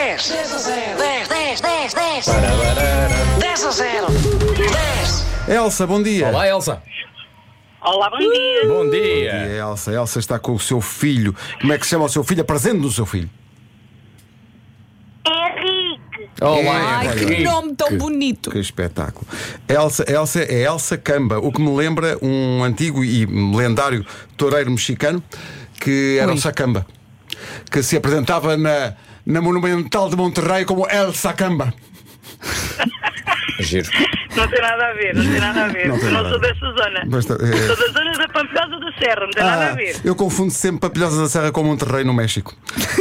10. 10-0. 10. Elsa, bom dia. Olá, Elsa. Olá, bom dia. Bom dia. É Elsa. Elsa está com o seu filho. Como é que se chama o seu filho? Apresente-nos o seu filho. Henrique. Olá, Ai, que Henrique. nome tão bonito. Que espetáculo. Elsa é Elsa Camba, o que me lembra um antigo e lendário toureiro mexicano que era o Sacamba, que se apresentava na Monumental de Monterrey como El Sacamba. Giro. Não tem nada a ver, não tem nada a ver. Não tem Eu não nada sou a ver. dessa zona. Basta- Sou da zona da Pampilhosa da Serra, não tem nada a ver. Eu confundo sempre Papilhosas da Serra com Monterrey no México.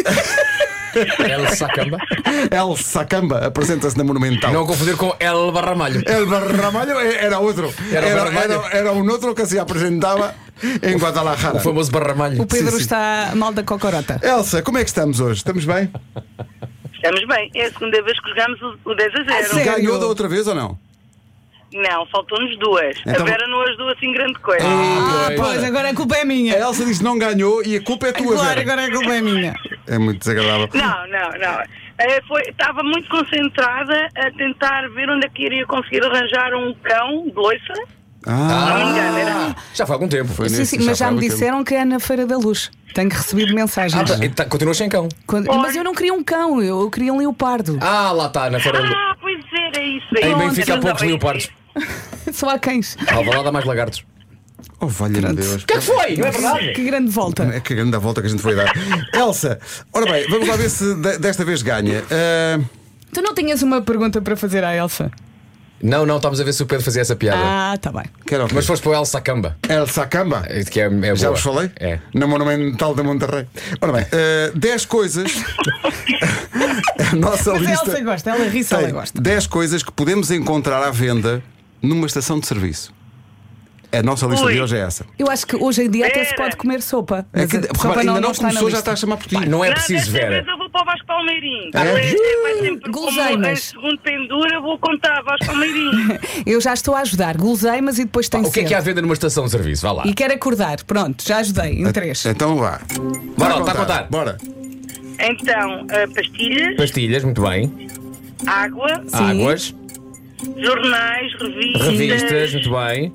El Sacamba. El Sacamba apresenta-se na Monumental. Não confundir com El Barramalho. El Barramalho era outro. Era o Barramalho? Era um outro que se apresentava em Guadalajara. O famoso Barramalho. O Pedro Sim. está mal da cocorota. Elsa, como é que estamos hoje? Estamos bem? Estamos bem. É a segunda vez que jogamos o 10-0. sério? Ganhou da outra vez ou não? Não, faltou-nos duas. Então- A Vera não ajudou assim grande coisa. Pois, agora a culpa é A minha. Elsa disse que não ganhou e a culpa é tua, Claro, Vera. agora a culpa é minha. É muito desagradável. Não. Estava muito concentrada a tentar ver onde é que iria conseguir arranjar um cão de loiça. Não me engano, era. Já foi há algum tempo. Foi Sim, nesse, sim, mas já foi há me muito disseram que é na Feira da Luz. Tenho recebido mensagens. Continua sem cão. Mas eu não queria um cão, eu queria um leopardo. Lá está, na feira. Pois era isso aí. Em Benfica há Ainda poucos bem. leopardos. Só há cães. Alvalade há mais lagartos. Oh, valha-me Deus. O que é que foi? Não é verdade? Que grande volta. É que grande a volta que a gente foi dar. Elsa, ora bem, vamos lá ver se desta vez ganha. Tu não tinhas uma pergunta para fazer à Elsa? Não, estamos a ver se o Pedro fazia essa piada. Tá bem. Quero o quê? Mas foste para o El Sacamba. El Sacamba. Que é boa. Já vos falei? É. Na Monumental de Monterrey. Ora bem, 10 coisas. A nossa Mas a lista. Elsa gosta, ela ri se ela tem gosta. 10 coisas que podemos encontrar à venda numa estação de serviço. A nossa lista Ui. de hoje é essa. Eu acho que hoje em dia até se Vera. pode comer sopa. É Mas que, a repara, sopa ainda não está na começou, já lista. está a chamar por ti. Não é Não, preciso, desta Vera. vez eu vou para o Vasco Palmeirinho. É? Vai sempre como Guloseimas. em segundo pendura, vou contar Vasco Palmeirinho. Eu já estou a ajudar. Guloseimas e depois tem O que é que há à sede. venda numa estação de serviço? Vá lá. E quero acordar. Pronto, já ajudei. Em 3. Então vá. Bora, está a contar. Bora. Então, pastilhas, Pastilhas, muito bem. água, Águas, jornais, revistas, muito bem.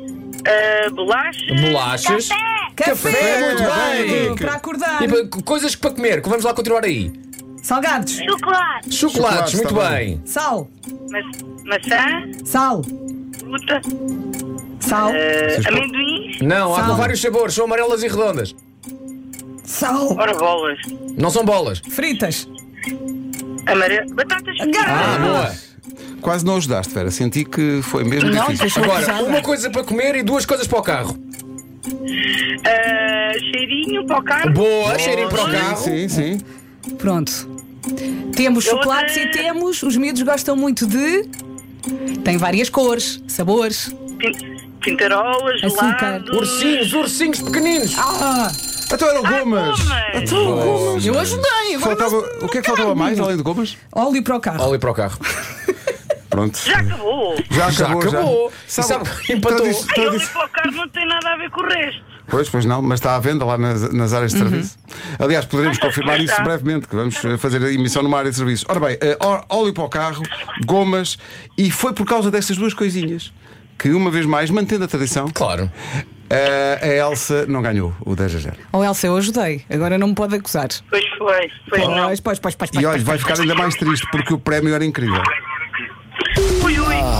Bolachas. Café! muito bem. Para acordar. E coisas para comer, que vamos lá continuar aí. Salgados. chocolate, Chocolates, muito está bem. Sal. maçã, Sal. fruta, Sal. amendoins, Não, há Sal. com vários sabores, são amarelas e redondas. Sal. ora bolas, Não são bolas. Fritas. batatas Boa. Quase não ajudaste, Vera. Senti que foi mesmo Não, difícil. deixa-me Agora, acusar. uma coisa para comer e duas coisas para o carro. cheirinho para o carro. Boa, cheirinho para o carro. Sim, sim. Pronto. Temos Eu chocolates até- e temos. Os miúdos gostam muito de. Tem várias cores, sabores. Pintarolas, Açúcar. gelados. Ursinhos pequeninos. Então eram gomas. gomas. Então, gomas. Eu ajudei. Agora Faltava, o que é que faltava mais além de gomas? óleo para o carro. Óleo para o carro. Pronto. Já acabou. Já acabou. acabou. E sabe, empatou. Ai, ali para o carro não tem nada a ver com o resto. Pois não, mas está à venda lá nas áreas de serviço. Aliás, poderemos confirmar isso Está. brevemente, que vamos fazer a emissão numa área de serviço. Ora bem, óleo para o carro, gomas, e foi por causa destas duas coisinhas que, uma vez mais, mantendo a tradição, Claro. a Elsa não ganhou o 10-0. Oh, Elsa, eu ajudei. Agora não me pode acusar. Pois foi. Pois não. Pois. E olha, vai ficar ainda mais triste porque o prémio era incrível. Ui.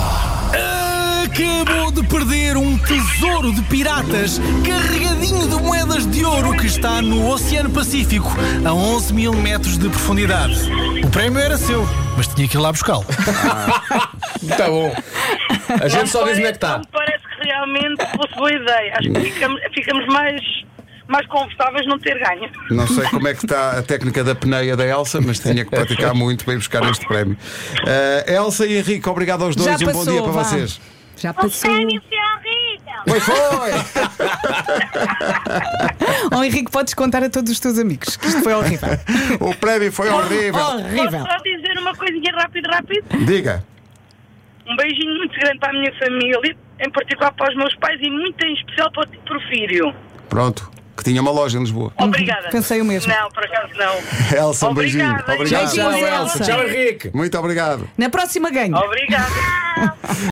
Acabou de perder um tesouro de piratas carregadinho de moedas de ouro que está no Oceano Pacífico a 11 mil metros de profundidade. O prémio era seu, mas tinha que ir lá buscá-lo. Está bom. A gente só diz onde é que está. Não me parece que realmente fosse boa ideia. Acho que ficamos mais confortáveis não ter ganho. Não sei como é que está a técnica da peneia da Elsa, mas tinha que praticar muito para ir buscar este prémio. Elsa e Henrique, obrigado aos dois Já e um bom passou, dia para vá. vocês. Já passou. foi horrível. Pois foi! Oh, Henrique, podes contar a todos os teus amigos que isto foi horrível. O prémio foi horrível. Horrível. Posso só dizer uma coisinha rápido? Diga. Um beijinho muito grande para a minha família, em particular para os meus pais e muito em especial para o Porfírio. Pronto. que tinha uma loja em Lisboa. Obrigada. Pensei o mesmo. Não, por acaso não. Elsa, um beijinho. Obrigada. Obrigado. Beijinhos, Tchau, Elsa. Elsa. Tchau, Henrique. Muito obrigado. Na próxima ganho. Obrigada.